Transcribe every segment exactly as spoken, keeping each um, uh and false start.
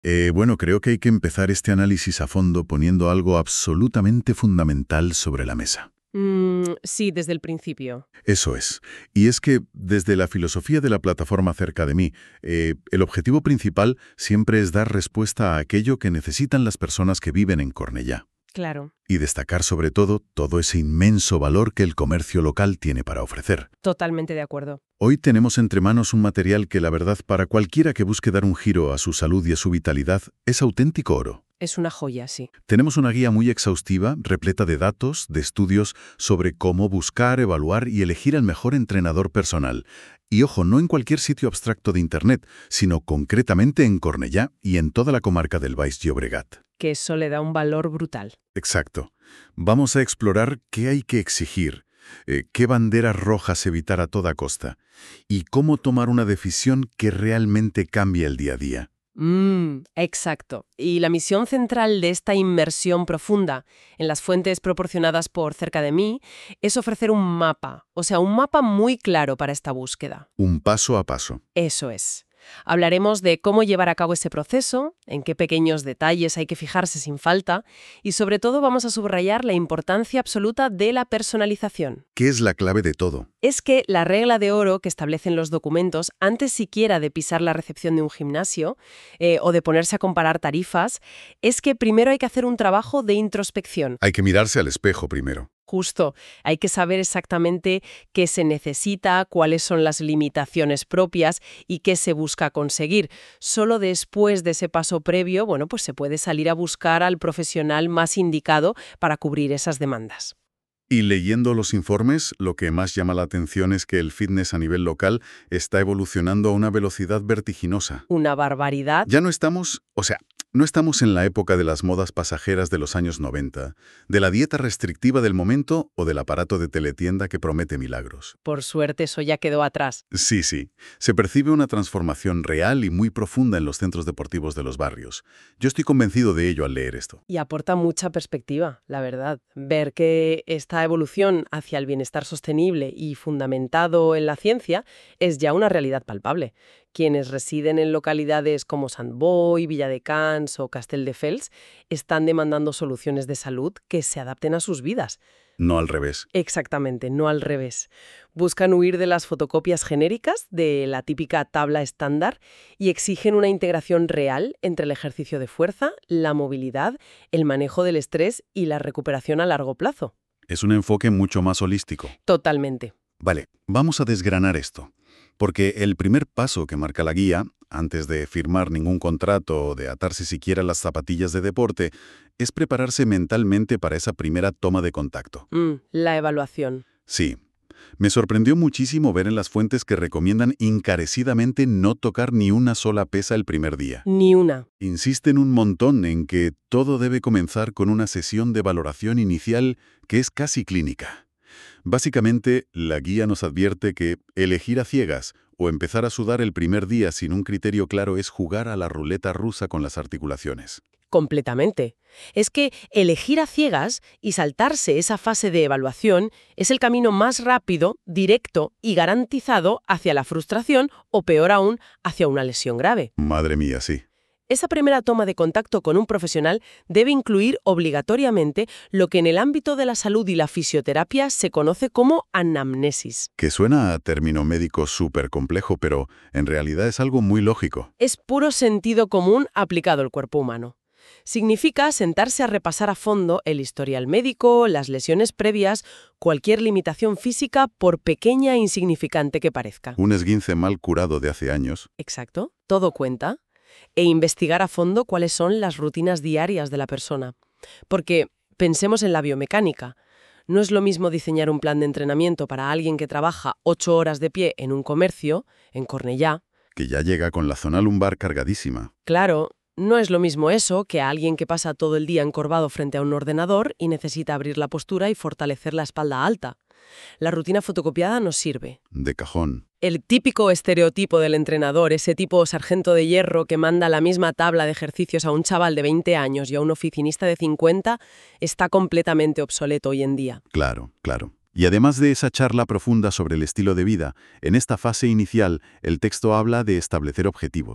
Eh, bueno, creo que hay que empezar este análisis a fondo poniendo algo absolutamente fundamental sobre la mesa. Mm, sí, desde el principio. Eso es. Y es que, desde la filosofía de la plataforma cerca de mí, eh, el objetivo principal siempre es dar respuesta a aquello que necesitan las personas que viven en Cornellá. Claro, Y destacar sobre todo todo ese inmenso valor que el comercio local tiene para ofrecer. totalmente de acuerdo. Hoy tenemos entre manos un material que, la verdad, para cualquiera que busque dar un giro a su salud y a su vitalidad, es auténtico oro. Es una joya, sí. Tenemos una guía muy exhaustiva, repleta de datos, de estudios sobre cómo buscar, evaluar y elegir al mejor entrenador personal. Y ojo, no en cualquier sitio abstracto de Internet, sino concretamente en Cornellá y en toda la comarca del Baix Llobregat. Que eso le da un valor brutal. Exacto. Vamos a explorar qué hay que exigir, eh, qué banderas rojas evitar a toda costa y cómo tomar una decisión que realmente cambie el día a día. Mm, exacto. Y la misión central de esta inmersión profunda en las fuentes proporcionadas por Cerca de mí es ofrecer un mapa, o sea, un mapa muy claro para esta búsqueda. Un paso a paso. Eso es. Hablaremos de cómo llevar a cabo ese proceso, en qué pequeños detalles hay que fijarse sin falta y sobre todo vamos a subrayar la importancia absoluta de la personalización. ¿Qué es la clave de todo? Es que la regla de oro que establecen los documentos, antes siquiera de pisar la recepción de un gimnasio eh, o de ponerse a comparar tarifas, es que primero hay que hacer un trabajo de introspección. Hay que mirarse al espejo primero. Justo, hay que saber exactamente qué se necesita, cuáles son las limitaciones propias y qué se busca conseguir. Solo después de ese paso previo, bueno, pues se puede salir a buscar al profesional más indicado para cubrir esas demandas. Y leyendo los informes, lo que más llama la atención es que el fitness a nivel local está evolucionando a una velocidad vertiginosa. Una barbaridad. Ya no estamos, o sea, no estamos en la época de las modas pasajeras de los años noventa, de la dieta restrictiva del momento o del aparato de teletienda que promete milagros. Por suerte eso ya quedó atrás. Sí, sí. Se percibe una transformación real y muy profunda en los centros deportivos de los barrios. Yo estoy convencido de ello al leer esto. Y aporta mucha perspectiva, la verdad. Ver que esta evolución hacia el bienestar sostenible y fundamentado en la ciencia es ya una realidad palpable. Quienes residen en localidades como Sant Boi, Villadecans o Castelldefels están demandando soluciones de salud que se adapten a sus vidas. No al revés. Exactamente, no al revés. Buscan huir de las fotocopias genéricas, de la típica tabla estándar, y exigen una integración real entre el ejercicio de fuerza, la movilidad, el manejo del estrés y la recuperación a largo plazo. Es un enfoque mucho más holístico. Totalmente. Vale, vamos a desgranar esto. Porque el primer paso que marca la guía, antes de firmar ningún contrato o de atarse siquiera las zapatillas de deporte, es prepararse mentalmente para esa primera toma de contacto. Mm, la evaluación. Sí. Me sorprendió muchísimo ver en las fuentes que recomiendan encarecidamente no tocar ni una sola pesa el primer día. Ni una. Insisten un montón en que todo debe comenzar con una sesión de valoración inicial que es casi clínica. Básicamente, la guía nos advierte que elegir a ciegas o empezar a sudar el primer día sin un criterio claro es jugar a la ruleta rusa con las articulaciones. Completamente. Es que elegir a ciegas y saltarse esa fase de evaluación es el camino más rápido, directo y garantizado hacia la frustración o, peor aún, hacia una lesión grave. Madre mía, sí. Esa primera toma de contacto con un profesional debe incluir obligatoriamente lo que en el ámbito de la salud y la fisioterapia se conoce como anamnesis. Que suena a término médico súper complejo, pero en realidad es algo muy lógico. Es puro sentido común aplicado al cuerpo humano. Significa sentarse a repasar a fondo el historial médico, las lesiones previas, cualquier limitación física, por pequeña e insignificante que parezca. Un esguince mal curado de hace años. Exacto, todo cuenta. E investigar a fondo cuáles son las rutinas diarias de la persona. Porque pensemos en la biomecánica. No es lo mismo diseñar un plan de entrenamiento para alguien que trabaja ocho horas de pie en un comercio, en Cornellá. Que ya llega con la zona lumbar cargadísima. Claro, no es lo mismo eso que a alguien que pasa todo el día encorvado frente a un ordenador y necesita abrir la postura y fortalecer la espalda alta. La rutina fotocopiada nos sirve. De cajón. El típico estereotipo del entrenador, ese tipo sargento de hierro que manda la misma tabla de ejercicios a un chaval de veinte años y a un oficinista de cincuenta, está completamente obsoleto hoy en día. Claro, claro. Y además de esa charla profunda sobre el estilo de vida, en esta fase inicial el texto habla de establecer objetivos.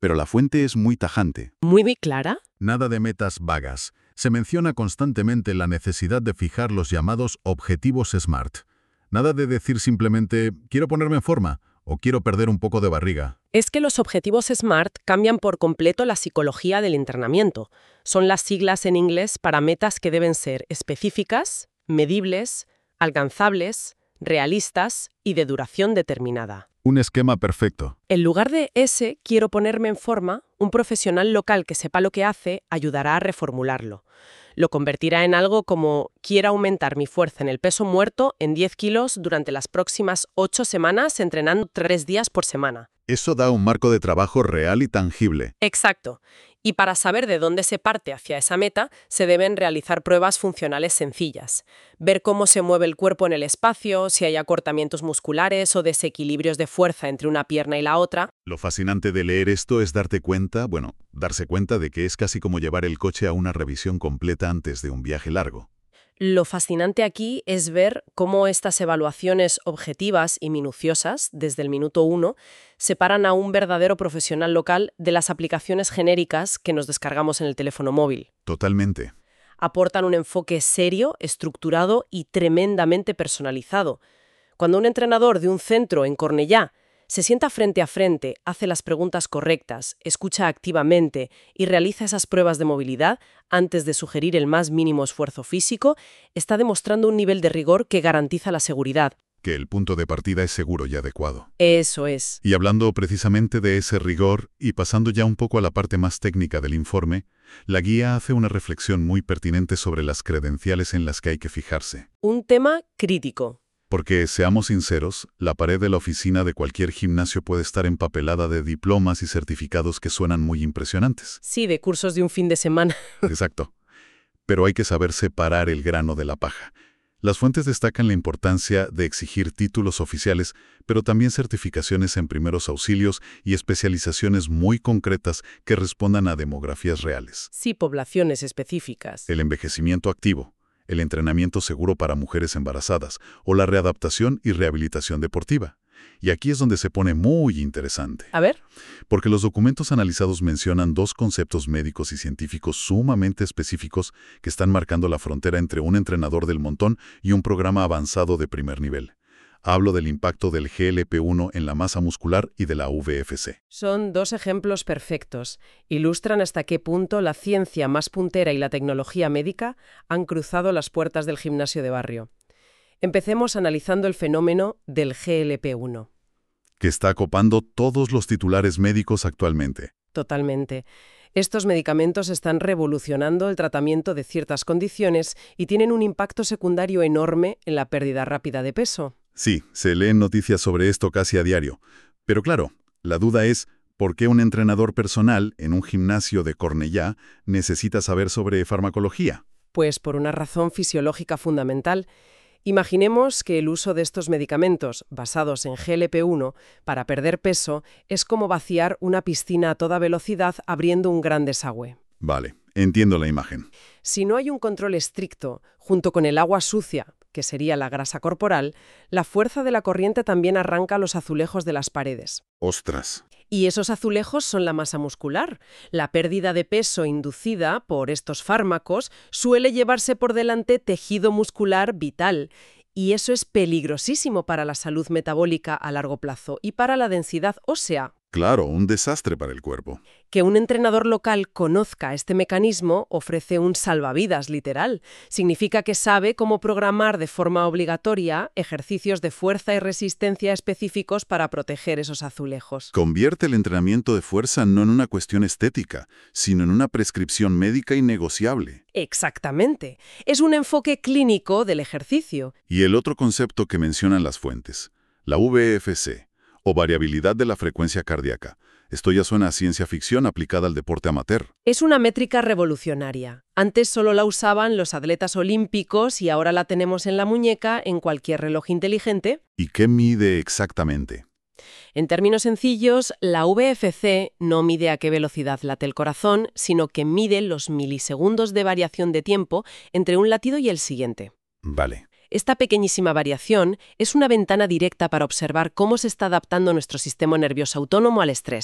pero la fuente es muy tajante. ¿Muy, muy clara? Nada de metas vagas. Se menciona constantemente la necesidad de fijar los llamados objetivos SMART. Nada de decir simplemente, quiero ponerme en forma o quiero perder un poco de barriga. Es que los objetivos SMART cambian por completo la psicología del entrenamiento. Son las siglas en inglés para metas que deben ser específicas, medibles, alcanzables, realistas y de duración determinada. Un esquema perfecto. En lugar de ese quiero ponerme en forma, un profesional local que sepa lo que hace ayudará a reformularlo. Lo convertirá en algo como quiero aumentar mi fuerza en el peso muerto en diez kilos durante las próximas ocho semanas entrenando tres días por semana. Eso da un marco de trabajo real y tangible. Exacto. Y para saber de dónde se parte hacia esa meta, se deben realizar pruebas funcionales sencillas. Ver cómo se mueve el cuerpo en el espacio, si hay acortamientos musculares o desequilibrios de fuerza entre una pierna y la otra. Lo fascinante de leer esto es darte cuenta, bueno, darse cuenta de que es casi como llevar el coche a una revisión completa antes de un viaje largo. Lo fascinante aquí es ver cómo estas evaluaciones objetivas y minuciosas, desde el minuto uno, separan a un verdadero profesional local de las aplicaciones genéricas que nos descargamos en el teléfono móvil. Totalmente. Aportan un enfoque serio, estructurado y tremendamente personalizado. Cuando un entrenador de un centro en Cornellá se sienta frente a frente, hace las preguntas correctas, escucha activamente y realiza esas pruebas de movilidad antes de sugerir el más mínimo esfuerzo físico, está demostrando un nivel de rigor que garantiza la seguridad. Que el punto de partida es seguro y adecuado. Eso es. Y hablando precisamente de ese rigor y pasando ya un poco a la parte más técnica del informe, la guía hace una reflexión muy pertinente sobre las credenciales en las que hay que fijarse. Un tema crítico. Porque, seamos sinceros, la pared de la oficina de cualquier gimnasio puede estar empapelada de diplomas y certificados que suenan muy impresionantes. Sí, de cursos de un fin de semana. Exacto. Pero hay que saber separar el grano de la paja. Las fuentes destacan la importancia de exigir títulos oficiales, pero también certificaciones en primeros auxilios y especializaciones muy concretas que respondan a demografías reales. Sí, poblaciones específicas. El envejecimiento activo, el entrenamiento seguro para mujeres embarazadas o la readaptación y rehabilitación deportiva. Y aquí es donde se pone muy interesante. A ver. Porque los documentos analizados mencionan dos conceptos médicos y científicos sumamente específicos que están marcando la frontera entre un entrenador del montón y un programa avanzado de primer nivel. Hablo del impacto del G L P uno en la masa muscular y de la V F C. Son dos ejemplos perfectos. Ilustran hasta qué punto la ciencia más puntera y la tecnología médica han cruzado las puertas del gimnasio de barrio. Empecemos analizando el fenómeno del G L P uno. Que está copando todos los titulares médicos actualmente. Totalmente. Estos medicamentos están revolucionando el tratamiento de ciertas condiciones y tienen un impacto secundario enorme en la pérdida rápida de peso. Sí, se leen noticias sobre esto casi a diario. Pero claro, la duda es, ¿por qué un entrenador personal en un gimnasio de Cornellá necesita saber sobre farmacología? Pues por una razón fisiológica fundamental. Imaginemos que el uso de estos medicamentos, basados en G L P uno, para perder peso, es como vaciar una piscina a toda velocidad abriendo un gran desagüe. Vale, entiendo la imagen. Si no hay un control estricto, junto con el agua sucia, que sería la grasa corporal, la fuerza de la corriente también arranca los azulejos de las paredes. ¡Ostras! Y esos azulejos son la masa muscular. La pérdida de peso inducida por estos fármacos suele llevarse por delante tejido muscular vital. Y eso es peligrosísimo para la salud metabólica a largo plazo y para la densidad ósea. Claro, un desastre para el cuerpo. Que un entrenador local conozca este mecanismo ofrece un salvavidas literal. Significa que sabe cómo programar de forma obligatoria ejercicios de fuerza y resistencia específicos para proteger esos azulejos. Convierte el entrenamiento de fuerza no en una cuestión estética, sino en una prescripción médica innegociable. Exactamente. Es un enfoque clínico del ejercicio. Y el otro concepto que mencionan las fuentes, la V F C, o variabilidad de la frecuencia cardíaca. Esto ya suena a ciencia ficción aplicada al deporte amateur. Es una métrica revolucionaria. Antes solo la usaban los atletas olímpicos y ahora la tenemos en la muñeca en cualquier reloj inteligente. ¿Y qué mide exactamente? En términos sencillos, la V F C no mide a qué velocidad late el corazón, sino que mide los milisegundos de variación de tiempo entre un latido y el siguiente. Vale. Esta pequeñísima variación es una ventana directa para observar cómo se está adaptando nuestro sistema nervioso autónomo al estrés.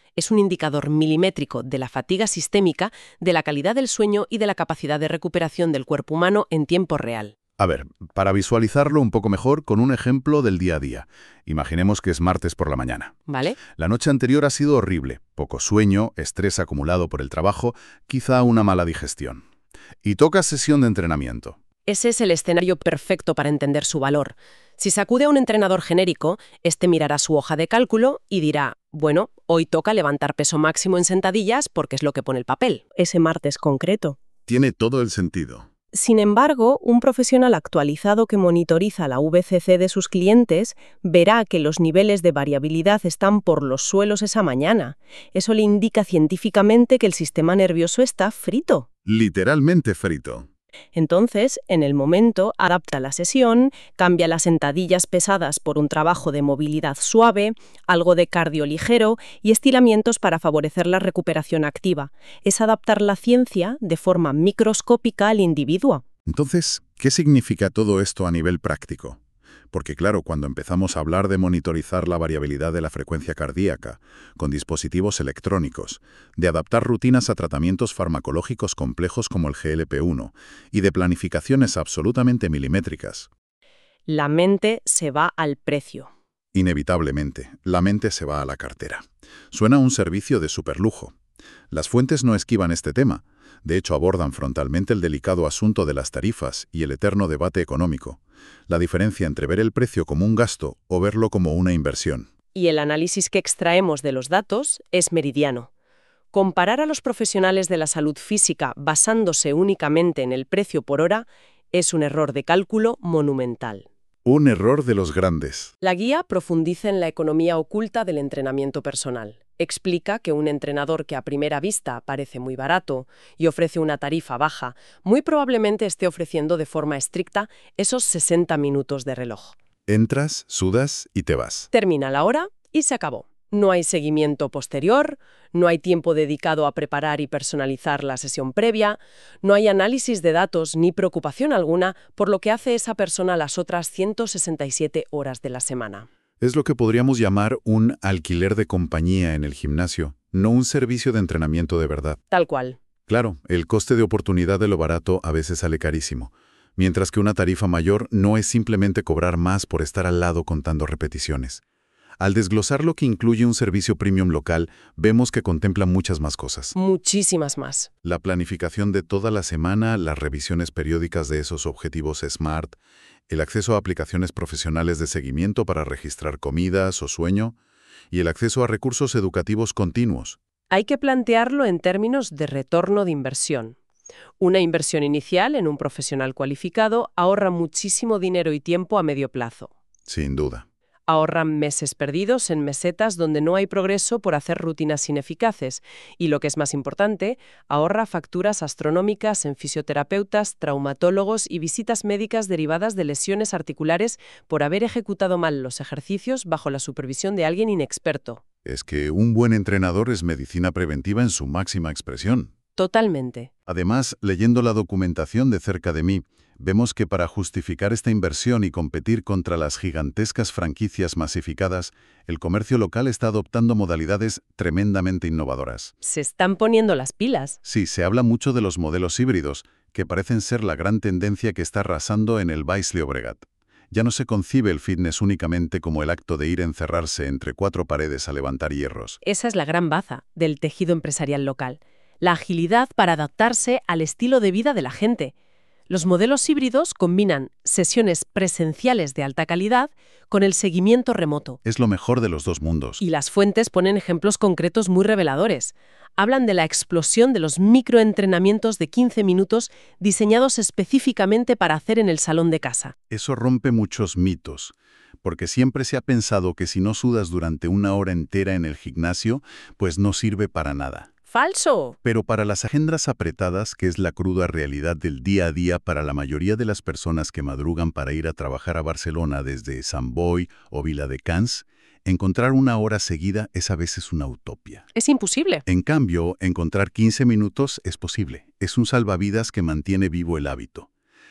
Es un indicador milimétrico de la fatiga sistémica, de la calidad del sueño y de la capacidad de recuperación del cuerpo humano en tiempo real. A ver, para visualizarlo un poco mejor con un ejemplo del día a día. Imaginemos que es martes por la mañana. ¿Vale? La noche anterior ha sido horrible. Poco sueño, estrés acumulado por el trabajo, quizá una mala digestión. Y toca sesión de entrenamiento. Ese es el escenario perfecto para entender su valor. Si se acude a un entrenador genérico, este mirará su hoja de cálculo y dirá, bueno, hoy toca levantar peso máximo en sentadillas porque es lo que pone el papel, ese martes concreto. Tiene todo el sentido. Sin embargo, un profesional actualizado que monitoriza la V C C de sus clientes verá que los niveles de variabilidad están por los suelos esa mañana. Eso le indica científicamente que el sistema nervioso está frito. Literalmente frito. Entonces, en el momento, adapta la sesión, cambia las sentadillas pesadas por un trabajo de movilidad suave, algo de cardio ligero y estiramientos para favorecer la recuperación activa. Es adaptar la ciencia de forma microscópica al individuo. Entonces, ¿qué significa todo esto a nivel práctico? Porque claro, cuando empezamos a hablar de monitorizar la variabilidad de la frecuencia cardíaca, con dispositivos electrónicos, de adaptar rutinas a tratamientos farmacológicos complejos como el G L P uno, y de planificaciones absolutamente milimétricas. La mente se va al precio. Inevitablemente, la mente se va a la cartera. Suena un servicio de superlujo. Las fuentes no esquivan este tema. De hecho, abordan frontalmente el delicado asunto de las tarifas y el eterno debate económico. La diferencia entre ver el precio como un gasto o verlo como una inversión. Y el análisis que extraemos de los datos es meridiano. Comparar a los profesionales de la salud física basándose únicamente en el precio por hora es un error de cálculo monumental. Un error de los grandes. La guía profundiza en la economía oculta del entrenamiento personal. Explica que un entrenador que a primera vista parece muy barato y ofrece una tarifa baja, muy probablemente esté ofreciendo de forma estricta esos sesenta minutos de reloj. Entras, sudas y te vas. Termina la hora y se acabó. No hay seguimiento posterior, no hay tiempo dedicado a preparar y personalizar la sesión previa, no hay análisis de datos ni preocupación alguna por lo que hace esa persona las otras ciento sesenta y siete horas de la semana. Es lo que podríamos llamar un alquiler de compañía en el gimnasio, no un servicio de entrenamiento de verdad. Tal cual. Claro, el coste de oportunidad de lo barato a veces sale carísimo, mientras que una tarifa mayor no es simplemente cobrar más por estar al lado contando repeticiones. Al desglosar lo que incluye un servicio premium local, vemos que contempla muchas más cosas. Muchísimas más. La planificación de toda la semana, las revisiones periódicas de esos objetivos SMART, el acceso a aplicaciones profesionales de seguimiento para registrar comidas o sueño, y el acceso a recursos educativos continuos. Hay que plantearlo en términos de retorno de inversión. Una inversión inicial en un profesional cualificado ahorra muchísimo dinero y tiempo a medio plazo. Sin duda. Ahorran meses perdidos en mesetas donde no hay progreso por hacer rutinas ineficaces y, lo que es más importante, ahorra facturas astronómicas en fisioterapeutas, traumatólogos y visitas médicas derivadas de lesiones articulares por haber ejecutado mal los ejercicios bajo la supervisión de alguien inexperto. Es que un buen entrenador es medicina preventiva en su máxima expresión. Totalmente. Además, leyendo la documentación de Cerca de mí, vemos que para justificar esta inversión y competir contra las gigantescas franquicias masificadas, el comercio local está adoptando modalidades tremendamente innovadoras. Se están poniendo las pilas. Sí, se habla mucho de los modelos híbridos, que parecen ser la gran tendencia que está arrasando en el Baix Llobregat. Ya no se concibe el fitness únicamente como el acto de ir a encerrarse entre cuatro paredes a levantar hierros. Esa es la gran baza del tejido empresarial local. La agilidad para adaptarse al estilo de vida de la gente. Los modelos híbridos combinan sesiones presenciales de alta calidad con el seguimiento remoto. Es lo mejor de los dos mundos. Y las fuentes ponen ejemplos concretos muy reveladores. Hablan de la explosión de los microentrenamientos de quince minutos diseñados específicamente para hacer en el salón de casa. Eso rompe muchos mitos, porque siempre se ha pensado que si no sudas durante una hora entera en el gimnasio, pues no sirve para nada. ¡Falso! Pero para las agendas apretadas, que es la cruda realidad del día a día para la mayoría de las personas que madrugan para ir a trabajar a Barcelona desde Sant Boi o Viladecans, encontrar una hora seguida es a veces una utopía. Es imposible. En cambio, encontrar quince minutos es posible. Es un salvavidas que mantiene vivo el hábito.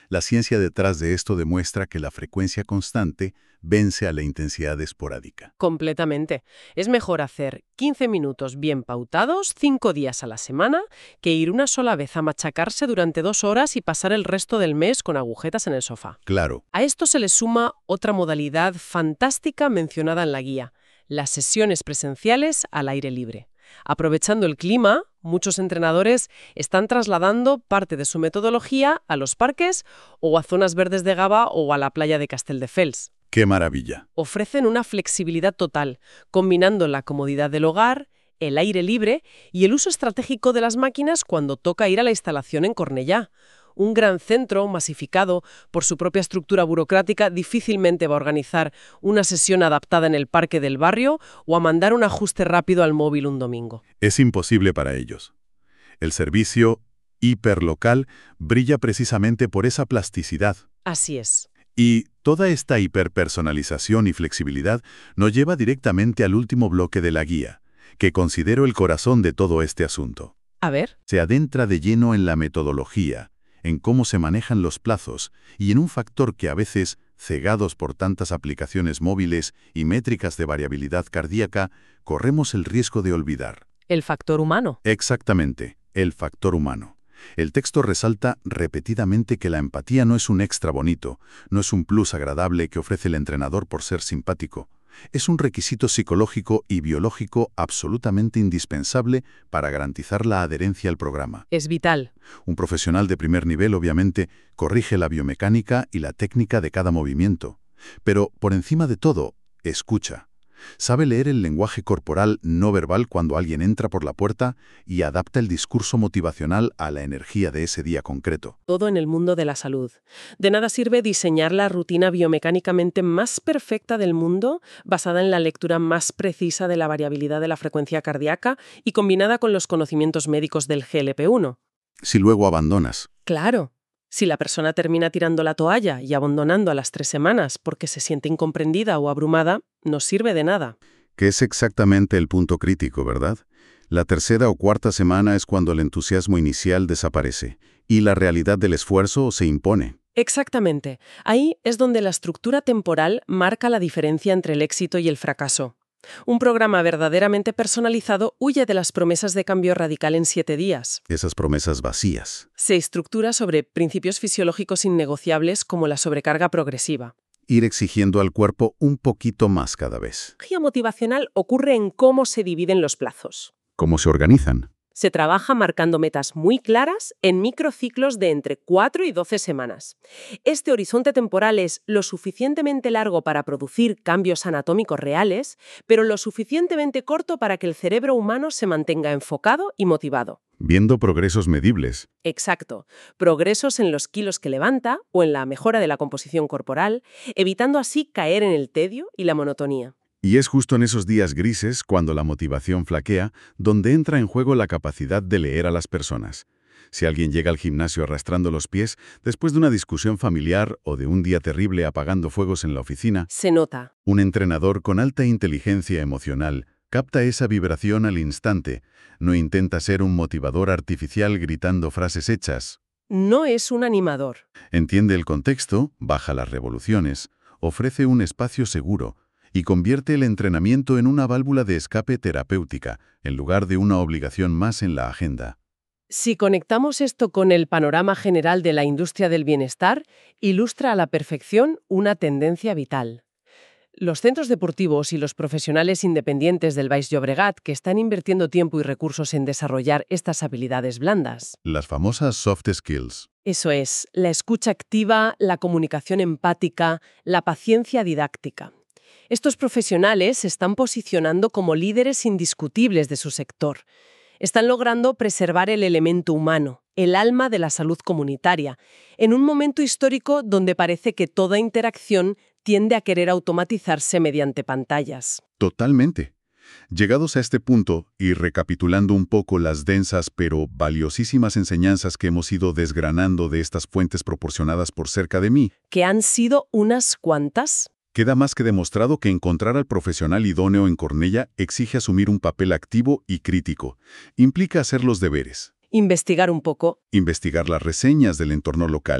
La ciencia detrás de esto demuestra que la frecuencia constante vence a la intensidad esporádica. Completamente. Es mejor hacer quince minutos bien pautados, cinco días a la semana, que ir una sola vez a machacarse durante dos horas y pasar el resto del mes con agujetas en el sofá. Claro. A esto se le suma otra modalidad fantástica mencionada en la guía, las sesiones presenciales al aire libre. Aprovechando el clima, muchos entrenadores están trasladando parte de su metodología a los parques o a zonas verdes de Gavà o a la playa de Castelldefels. ¡Qué maravilla! Ofrecen una flexibilidad total, combinando la comodidad del hogar, el aire libre y el uso estratégico de las máquinas cuando toca ir a la instalación en Cornellà. Un gran centro, masificado por su propia estructura burocrática, difícilmente va a organizar una sesión adaptada en el parque del barrio o a mandar un ajuste rápido al móvil un domingo. Es imposible para ellos. El servicio hiperlocal brilla precisamente por esa plasticidad. Así es. Y toda esta hiperpersonalización y flexibilidad nos lleva directamente al último bloque de la guía, que considero el corazón de todo este asunto. A ver. Se adentra de lleno en la metodología, en cómo se manejan los plazos y en un factor que a veces, cegados por tantas aplicaciones móviles y métricas de variabilidad cardíaca, corremos el riesgo de olvidar. El factor humano. Exactamente, el factor humano. El texto resalta repetidamente que la empatía no es un extra bonito, no es un plus agradable que ofrece el entrenador por ser simpático. Es un requisito psicológico y biológico absolutamente indispensable para garantizar la adherencia al programa. Es vital. Un profesional de primer nivel, obviamente, corrige la biomecánica y la técnica de cada movimiento. Pero, por encima de todo, escucha. Sabe leer el lenguaje corporal no verbal cuando alguien entra por la puerta y adapta el discurso motivacional a la energía de ese día concreto. Todo en el mundo de la salud. De nada sirve diseñar la rutina biomecánicamente más perfecta del mundo, basada en la lectura más precisa de la variabilidad de la frecuencia cardíaca y combinada con los conocimientos médicos del G L P uno. Si luego abandonas. Claro. Si la persona termina tirando la toalla y abandonando a las tres semanas porque se siente incomprendida o abrumada, no sirve de nada. Que es exactamente el punto crítico, ¿verdad? La tercera o cuarta semana es cuando el entusiasmo inicial desaparece y la realidad del esfuerzo se impone. Exactamente. Ahí es donde la estructura temporal marca la diferencia entre el éxito y el fracaso. Un programa verdaderamente personalizado huye de las promesas de cambio radical en siete días. Esas promesas vacías. Se estructura sobre principios fisiológicos innegociables como la sobrecarga progresiva. Ir exigiendo al cuerpo un poquito más cada vez. La energía motivacional ocurre en cómo se dividen los plazos. ¿Cómo se organizan? Se trabaja marcando metas muy claras en microciclos de entre cuatro y doce semanas. Este horizonte temporal es lo suficientemente largo para producir cambios anatómicos reales, pero lo suficientemente corto para que el cerebro humano se mantenga enfocado y motivado. Viendo progresos medibles. Exacto. Progresos en los kilos que levanta o en la mejora de la composición corporal, evitando así caer en el tedio y la monotonía. Y es justo en esos días grises, cuando la motivación flaquea, donde entra en juego la capacidad de leer a las personas. Si alguien llega al gimnasio arrastrando los pies, después de una discusión familiar o de un día terrible apagando fuegos en la oficina, se nota. Un entrenador con alta inteligencia emocional capta esa vibración al instante. No intenta ser un motivador artificial gritando frases hechas. No es un animador. Entiende el contexto, baja las revoluciones, ofrece un espacio seguro y convierte el entrenamiento en una válvula de escape terapéutica, en lugar de una obligación más en la agenda. Si conectamos esto con el panorama general de la industria del bienestar, ilustra a la perfección una tendencia vital. Los centros deportivos y los profesionales independientes del Baix Llobregat que están invirtiendo tiempo y recursos en desarrollar estas habilidades blandas. Las famosas soft skills. Eso es, la escucha activa, la comunicación empática, la paciencia didáctica. Estos profesionales se están posicionando como líderes indiscutibles de su sector. Están logrando preservar el elemento humano, el alma de la salud comunitaria, en un momento histórico donde parece que toda interacción tiende a querer automatizarse mediante pantallas. Totalmente. Llegados a este punto, y recapitulando un poco las densas pero valiosísimas enseñanzas que hemos ido desgranando de estas fuentes proporcionadas por cerca de mí, ¿que han sido unas cuantas? Queda más que demostrado que encontrar al profesional idóneo en Cornellà exige asumir un papel activo y crítico. Implica hacer los deberes. Investigar un poco. Investigar las reseñas del entorno local.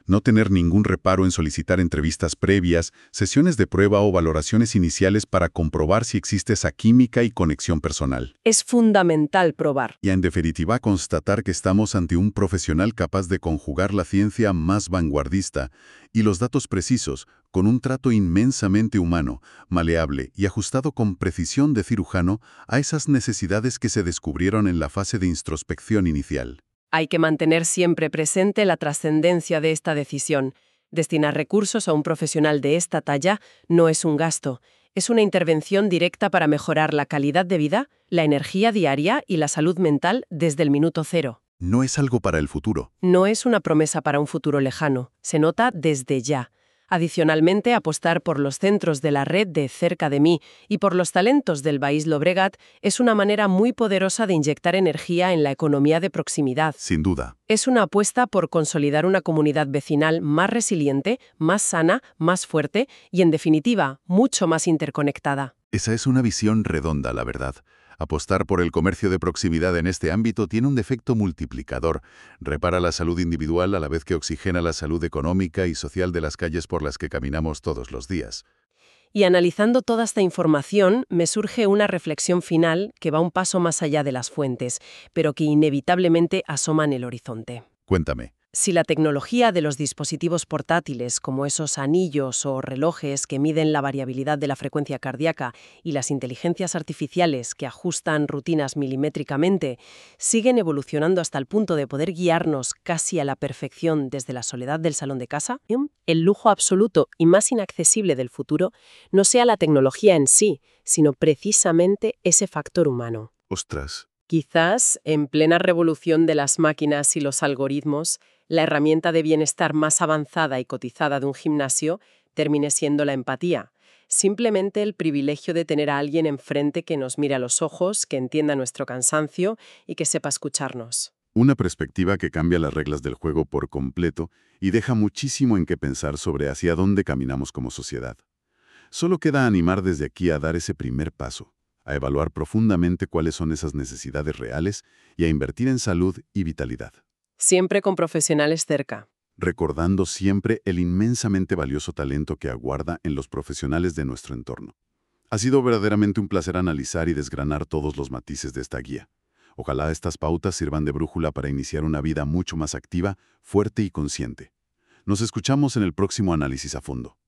No tener ningún reparo en solicitar entrevistas previas, sesiones de prueba o valoraciones iniciales para comprobar si existe esa química y conexión personal. Es fundamental probar. Y en definitiva constatar que estamos ante un profesional capaz de conjugar la ciencia más vanguardista y los datos precisos con un trato inmensamente humano, maleable y ajustado con precisión de cirujano a esas necesidades que se descubrieron en la fase de introspección inicial. Hay que mantener siempre presente la trascendencia de esta decisión. Destinar recursos a un profesional de esta talla no es un gasto, es una intervención directa para mejorar la calidad de vida, la energía diaria y la salud mental desde el minuto cero. No es algo para el futuro. No es una promesa para un futuro lejano, se nota desde ya. Adicionalmente, apostar por los centros de la red de Cerca de mí y por los talentos del Baix Llobregat es una manera muy poderosa de inyectar energía en la economía de proximidad. Sin duda. Es una apuesta por consolidar una comunidad vecinal más resiliente, más sana, más fuerte y, en definitiva, mucho más interconectada. Esa es una visión redonda, la verdad. Apostar por el comercio de proximidad en este ámbito tiene un defecto multiplicador. Repara la salud individual a la vez que oxigena la salud económica y social de las calles por las que caminamos todos los días. Y analizando toda esta información, me surge una reflexión final que va un paso más allá de las fuentes, pero que inevitablemente asoma en el horizonte. Cuéntame. Si la tecnología de los dispositivos portátiles, como esos anillos o relojes que miden la variabilidad de la frecuencia cardíaca y las inteligencias artificiales que ajustan rutinas milimétricamente, siguen evolucionando hasta el punto de poder guiarnos casi a la perfección desde la soledad del salón de casa, el lujo absoluto y más inaccesible del futuro no sea la tecnología en sí, sino precisamente ese factor humano. Ostras. Quizás, en plena revolución de las máquinas y los algoritmos, la herramienta de bienestar más avanzada y cotizada de un gimnasio termine siendo la empatía. Simplemente el privilegio de tener a alguien enfrente que nos mire a los ojos, que entienda nuestro cansancio y que sepa escucharnos. Una perspectiva que cambia las reglas del juego por completo y deja muchísimo en qué pensar sobre hacia dónde caminamos como sociedad. Solo queda animar desde aquí a dar ese primer paso, a evaluar profundamente cuáles son esas necesidades reales y a invertir en salud y vitalidad. Siempre con profesionales cerca. Recordando siempre el inmensamente valioso talento que aguarda en los profesionales de nuestro entorno. Ha sido verdaderamente un placer analizar y desgranar todos los matices de esta guía. Ojalá estas pautas sirvan de brújula para iniciar una vida mucho más activa, fuerte y consciente. Nos escuchamos en el próximo análisis a fondo.